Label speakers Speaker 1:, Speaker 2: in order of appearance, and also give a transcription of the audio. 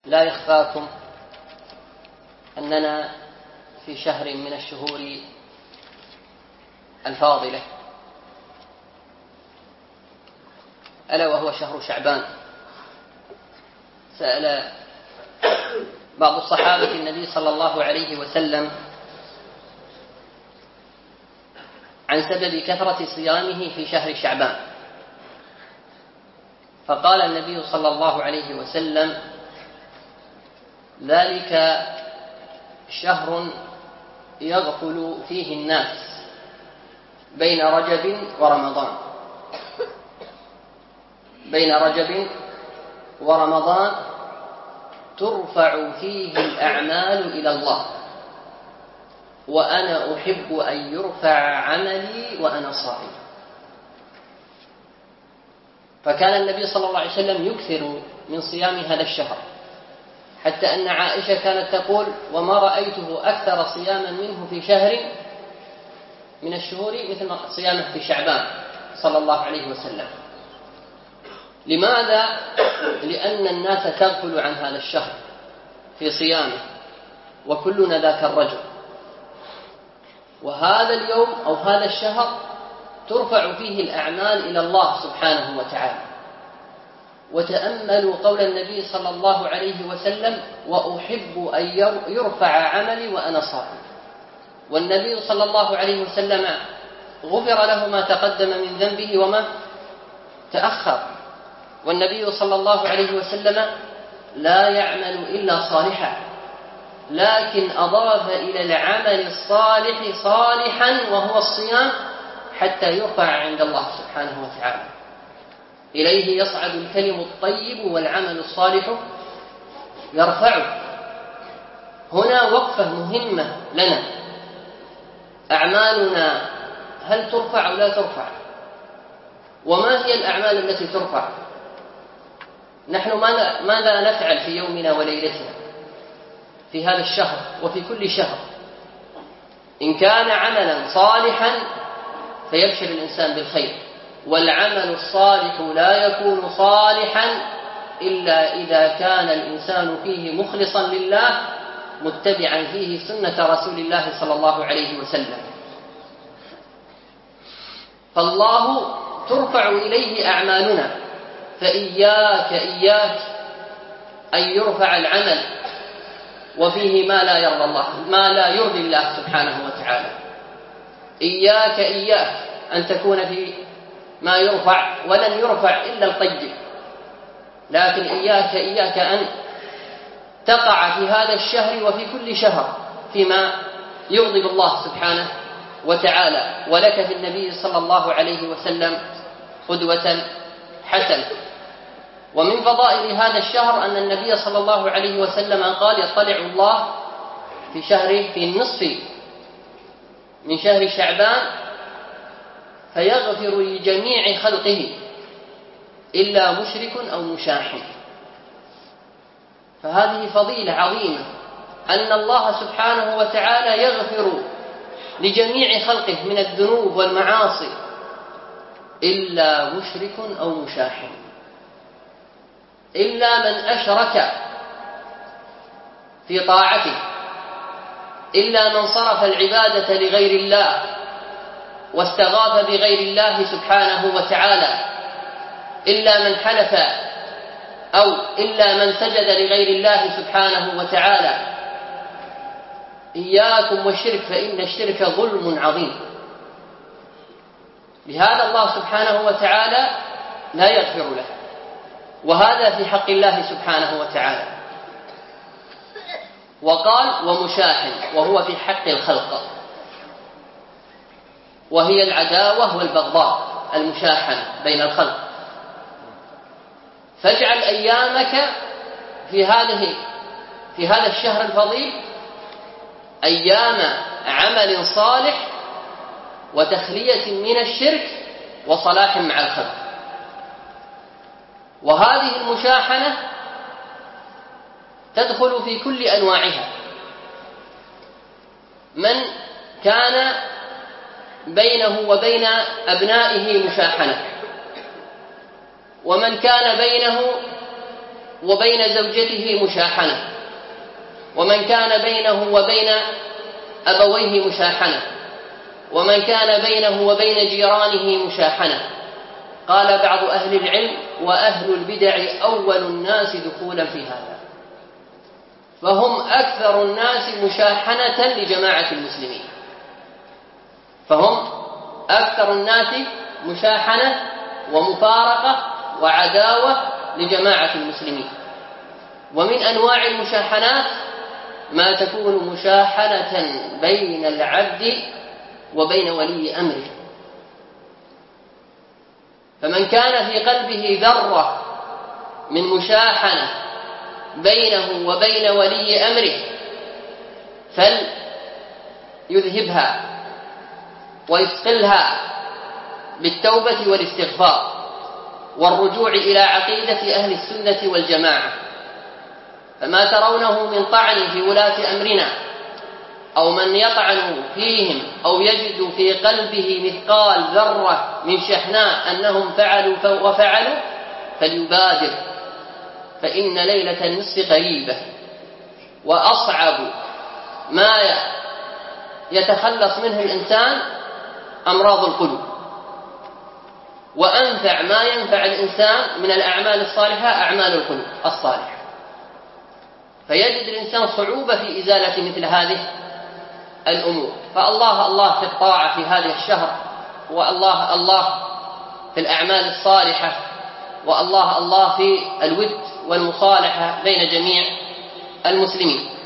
Speaker 1: لا يخفاكم أننا في شهر من الشهور الفاضلة، ألا وهو شهر شعبان. سأل بعض الصحابة النبي صلى الله عليه وسلم عن سبب كثرة صيامه في شهر شعبان، فقال النبي صلى الله عليه وسلم: ذلك شهر يغفل فيه الناس بين رجب ورمضان، بين رجب ورمضان ترفع فيه الأعمال إلى الله، وأنا أحب أن يرفع عملي وأنا صائم. فكان النبي صلى الله عليه وسلم يكثر من صيام هذا الشهر، حتى أن عائشة كانت تقول: وما رأيته أكثر صياما منه في شهر من الشهور مثل صيامه في شعبان صلى الله عليه وسلم. لماذا؟ لأن الناس تغفل عن هذا الشهر في صيامه، وكلنا ذاك الرجل. وهذا اليوم أو هذا الشهر ترفع فيه الأعمال إلى الله سبحانه وتعالى. وتأملوا قول النبي صلى الله عليه وسلم: وأحب أن يرفع عملي وأنا صائم. والنبي صلى الله عليه وسلم غفر له ما تقدم من ذنبه وما تأخر، والنبي صلى الله عليه وسلم لا يعمل إلا صالحا، لكن أضاف إلى العمل الصالح صالحا وهو الصيام حتى يرفع عند الله سبحانه وتعالى. إليه يصعد الكلم الطيب والعمل الصالح يرفعه. هنا وقفة مهمة لنا: أعمالنا هل ترفع أو لا ترفع؟ وما هي الأعمال التي ترفع؟ نحن ماذا نفعل في يومنا وليلتنا في هذا الشهر وفي كل شهر؟ إن كان عملا صالحا فيبشر الإنسان بالخير، والعمل الصالح لا يكون صالحا إلا إذا كان الإنسان فيه مخلصا لله متبعا فيه سنة رسول الله صلى الله عليه وسلم. فالله ترفع إليه أعمالنا، فإياك أن يرفع العمل وفيه ما لا يرضي الله، ما لا يرضي الله سبحانه وتعالى. إياك أن تكون في ما يرفع، ولن يرفع إلا الطيب، لكن إياك أن تقع في هذا الشهر وفي كل شهر فيما يغضب الله سبحانه وتعالى. ولك في النبي صلى الله عليه وسلم قدوة حسنة. ومن فضائل هذا الشهر أن النبي صلى الله عليه وسلم قال: يطلع الله في شهره في النصف من شهر شعبان فيغفر لجميع خلقه إلا مشرك أو مشاحن. فهذه فضيلة عظيمة أن الله سبحانه وتعالى يغفر لجميع خلقه من الذنوب والمعاصي إلا مشرك أو مشاحن، إلا من أشرك في طاعته، إلا من صرف العبادة لغير الله واستغاث بغير الله سبحانه وتعالى، إلا من حلف أو إلا من سجد لغير الله سبحانه وتعالى. إياكم والشرك فإن الشرك ظلم عظيم. لهذا الله سبحانه وتعالى لا يغفر له، وهذا في حق الله سبحانه وتعالى. وقال: ومشاحن، وهو في حق الخلق، وهي العداوة والبغضاء المشاحنة بين الخلق. فاجعل أيامك في هذا الشهر الفضيل أيام عمل صالح وتخلية من الشرك وصلاح مع الخلق. وهذه المشاحنة تدخل في كل أنواعها. من كان بينه وبين أبنائه مشاحنة، ومن كان بينه وبين زوجته مشاحنة، ومن كان بينه وبين أبويه مشاحنة، ومن كان بينه وبين جيرانه مشاحنة. قال بعض أهل العلم: وأهل البدع أول الناس دخولا في هذا، فهم أكثر الناس مشاحنة لجماعة المسلمين، فهم أكثر الناس مشاحنة ومفارقة وعداوة لجماعة المسلمين. ومن أنواع المشاحنات ما تكون مشاحنة بين العبد وبين ولي أمره، فمن كان في قلبه ذرة من مشاحنة بينه وبين ولي أمره فليذهبها ويثقلها بالتوبة والاستغفار والرجوع إلى عقيدة أهل السنة والجماعة. فما ترونه من طعن في ولاة أمرنا أو من يطعن فيهم أو يجد في قلبه مثقال ذرة من شحناء أنهم فعلوا وفعلوا فليبادر، فإن ليلة النصف قريبة. وأصعب ما يتخلص منه الإنسان أمراض القلوب، وأنفع ما ينفع الإنسان من الأعمال الصالحة أعمال القلوب الصالحة، فيجد الإنسان صعوبة في إزالة مثل هذه الأمور. فالله الله في الطاعة في هذه الشهر، والله الله في الأعمال الصالحة، والله الله في الود والمصالحة بين جميع المسلمين.